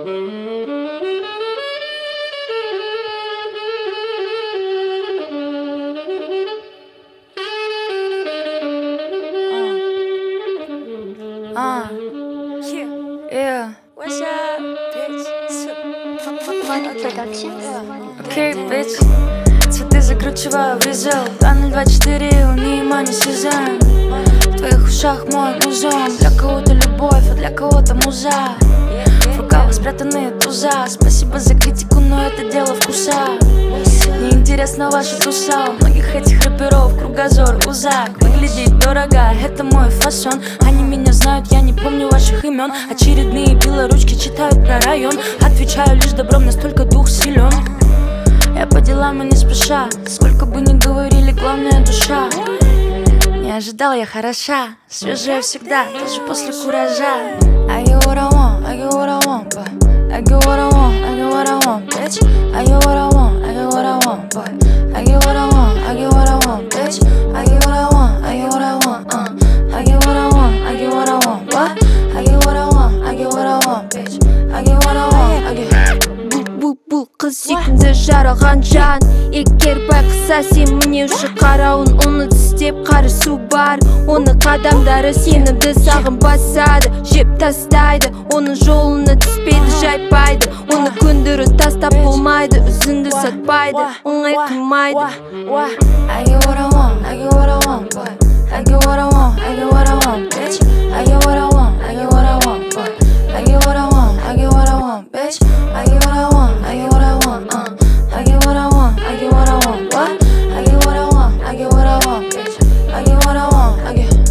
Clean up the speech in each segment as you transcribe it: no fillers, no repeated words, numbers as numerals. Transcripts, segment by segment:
Yeah. What's up, bitch? Money Productions. Окей, bitch. Цветы закручиваю в резел 2024, внимание сезон. В твоих ушах мой музон. Для кого-то любовь, а для кого-то муза. В рукавах спрятанные туза. Спасибо за критику, но это дело вкуса. Неинтересна ваша туса. У многих этих рэперов кругозор узак. Выглядеть дорого, это мой фасон. Они меня знают, я не помню ваших имен. Очередные белоручки читают про район. Отвечаю лишь добром, настолько дух силен. Я по делам и не спеша. Сколько бы ни говорили, главное душа. Не ожидал я хороша. Свежая всегда, даже после куража. I get what I want, I get what I want, but I get what I want, I get what I want, bitch. I get what I want, I get what I want, but I get what I want, I get what I want, bitch. I get what I want, I get what I want, I get what I want, I get what I want, what? I get what I want, I get what I want, bitch. I get what I want, I get. Бұл қыз сүйкімді жаралған жан. Егер байқаса сен міне уже қарауын, оны тістеп қарысу бар. Оны қадамдары сенімді сағым басады, жеп тастайды. Оның жолына түспейді, жайпайды. Оны көндірі тастап болмайды, үзінді сатпайды, оңай қылмайды. I get what I want, I get what I want, but I get what I want, I get what I want, bitch. I get what I want, I get what I want, but I get what I want, I get what I want, bitch. I get what I want, I get what I want, I get what I want, I get what I want, what? I get what I want, I get what I want, bitch. I get what I want, I get.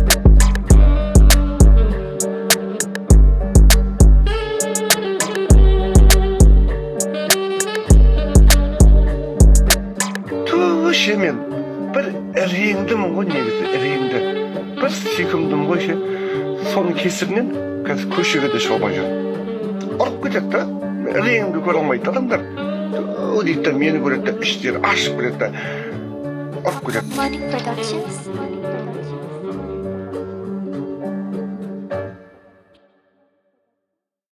Мен бір іреңдімін ғой, негізі іреңді бір сүйкімдім ғой ше. Соның кесірінен қазір көшеге де шыға алмай жүрмін. Ұрып кетеді да, іреңімді көре алмайды адамдар. Дейді да мені көреді да іштері ашып кетеді да ұрып кетеді. Money Productions.